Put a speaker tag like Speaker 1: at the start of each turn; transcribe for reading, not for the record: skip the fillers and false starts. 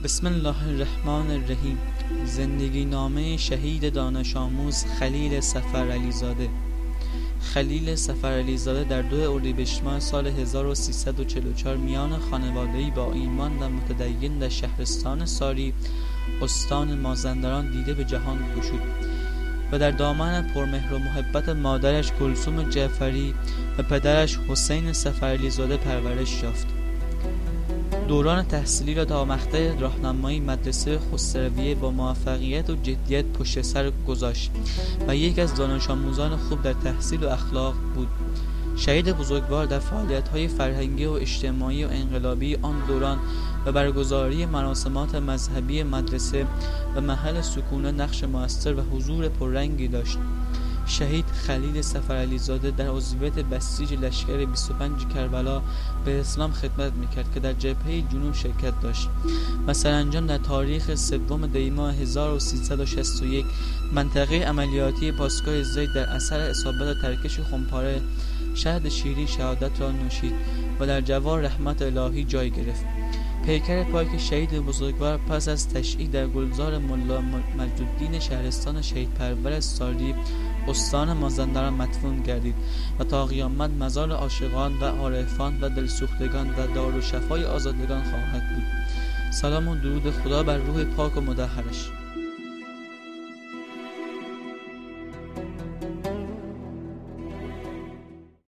Speaker 1: بسم الله الرحمن الرحیم. زندگی نامه شهید دانش آموز خلیل سفرعلی زاده. خلیل سفرعلی زاده در 2 اردیبهشت ماه سال 1344 میان خانواده‌ای با ایمان و متدین در شهرستان ساری استان مازندران دیده به جهان گشود و در دامن پرمهر و محبت مادرش کلثوم جعفری و پدرش حسین سفرعلی زاده پرورش یافت. دوران تحصیلی را تا مقطع راهنمایی مدرسه خسرویه با موفقیت و جدیت پشت سر گذاشت و یکی از دانش آموزان خوب در تحصیل و اخلاق بود. شهید بزرگوار در فعالیت‌های فرهنگی و اجتماعی و انقلابی آن دوران و برگزاری مراسمات مذهبی مدرسه و محل سکونت نقش موثر و حضور پررنگی داشت. شهید خلیل سفرعلی زاده در عضویت بسیج لشکر 25 کربلا به اسلام خدمت میکرد که در جبهه جنوب شرکت داشت و سرانجام در تاریخ 3 دی ماه 1361 منطقه عملیاتی پاسگاه زید در اثر اصابت ترکش خمپاره شهد شیری شهادت را نوشید و در جوار رحمت الهی جای گرفت. پیکر پاک شهید بزرگوار پس از تشییع در گلزار ملا مجدالدین شهرستان شهید پرور ساری استان مازندران مدفون گردید و تا قیامت مزار عاشقان و عارفان و دلسوختگان و دارالشفای آزادگان خواهد بود. سلام و درود خدا بر روح پاک و مطهرش.